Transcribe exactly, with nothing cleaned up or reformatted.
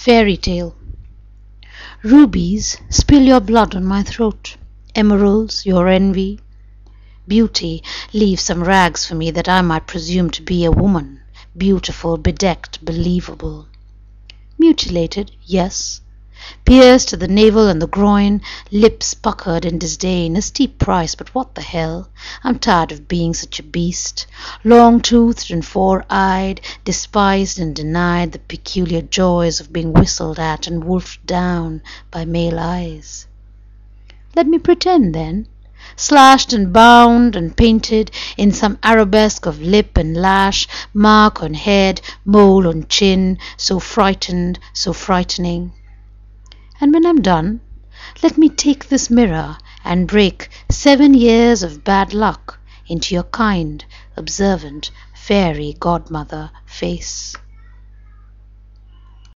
Fairy tale. Rubies, spill your blood on my throat. Emeralds, your envy. Beauty, leave some rags for me that I might presume to be a woman, beautiful, bedecked, believable. Mutilated, yes. Pierced to the navel and the groin, lips puckered in disdain, a steep price, but what the hell? I'm tired of being such a beast, long-toothed and four-eyed, despised and denied the peculiar joys of being whistled at and wolfed down by male eyes. Let me pretend, then, slashed and bound and painted in some arabesque of lip and lash, mark on head, mole on chin, so frightened, so frightening. And when I'm done, let me take this mirror and break seven years of bad luck into your kind, observant, fairy godmother face.